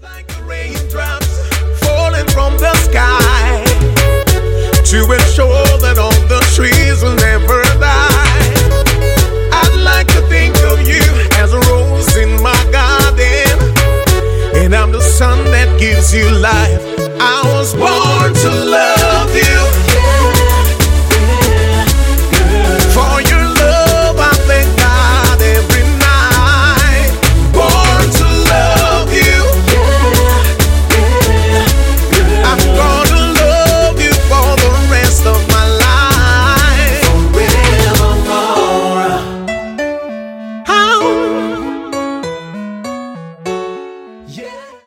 Like raindrops falling from the sky to ensure that all the trees will never die. I'd like to think of you as a rose in my garden, and I'm the sun that gives you life.